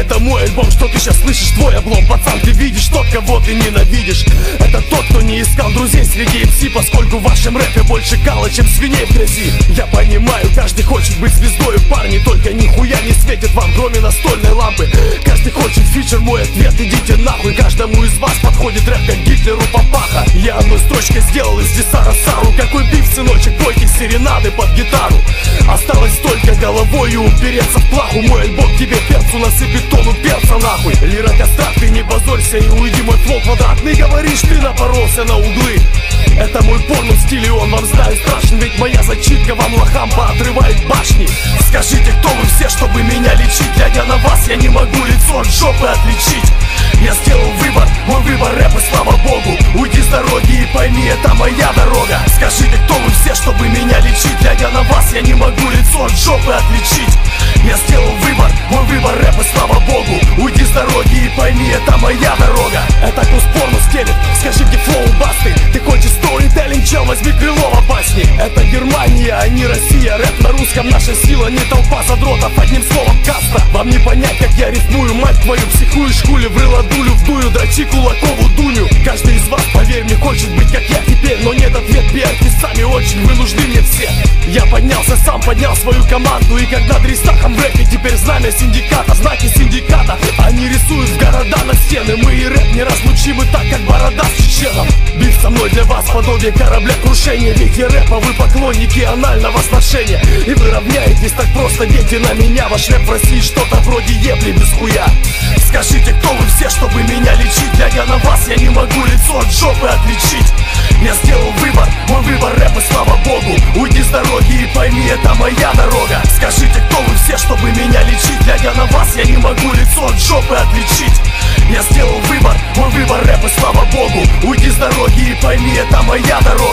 это мой альбом. Что ты сейчас слышишь, твой облом. Пацан, ты видишь тот, кого ты ненавидишь. Это тот, кто не искал друзей среди MC, поскольку в вашем рэпе больше кала, чем свиней в грязи. Я понимаю, каждый хочет быть звездой, парни, только нихуя не светит вам, кроме настольной лампы. Каждый хочет фичер, мой ответ, идите нахуй. Каждому из вас подходит рэп, как Гитлеру папаха. Я одной строчкой сделал из Дисара Сару. Какой биф, сыночек, пойте серенады под гитару. Осталось только головою упереться в плаху. Мой альбом тебе перцу насыпет тонну перца нахуй. Лира кострат, ты не позорься и уйди, мой флоу квадратный. Говоришь, ты напоролся на углы. Это мой порно стиль, и он вам, знаю, страшен. Ведь моя зачитка вам лохам поотрывает башни. Скажите, кто вы все, чтобы меня лечить? Глядя на вас, я не могу лицо от жопы отличить. Я сделал выбор, мой выбор рэп, и слава богу. Уйди с дороги и пойми, это моя дорога. Скажите, кто вы все, чтобы меня лечить? Глядя на вас, я не могу лицо от жопы отличить. Я сделал выбор, мой выбор рэп, и слава богу. Уйди с дороги и пойми, это моя дорога. Это куспорно стелет, скажи, где флоу басты. Ты хочешь сторителлинг, чел, возьми Крылова басни. Это Германия, а не Россия. Рэп на русском, наша сила, не толпа задротов. Одним словом, каста. Вам не понять, как я рифмую, мать твою, психуешь, хули, в рыло дулю, вдую, дрочи Кулакову Дуню. Каждый из вас, поверь мне, хочет быть как я теперь, но нет ответ, пиарьте сами, очень вы нужны мне все. Я поднялся сам, поднял свою команду, и как над Рейстахом в рэпе теперь знамя синдиката, знаки синдиката. Они рисуют в города на стены, мы и рэп не разлучимы так, как борода с чеченом. Биф со мной для вас подобие корабля крушения, ведь я рэпа, вы поклонники анального сношения. И вы равняетесь так просто, дети, на меня. Ваш рэп в России что-то вроде ебли без хуя. Скажите, кто вы все, чтобы меня лечить? Глядя на вас, я не могу лицо от жопы отличить. Я сделал выбор, мой выбор рэп, и слава богу. Уйди с дороги и пойми, это моя дорога. Скажите, кто вы все, чтобы меня лечить? Глядя на вас, я не могу лицо от жопы отличить. Я сделал выбор, мой выбор рэп, и слава богу. Уйди с дороги и пойми, это моя дорога.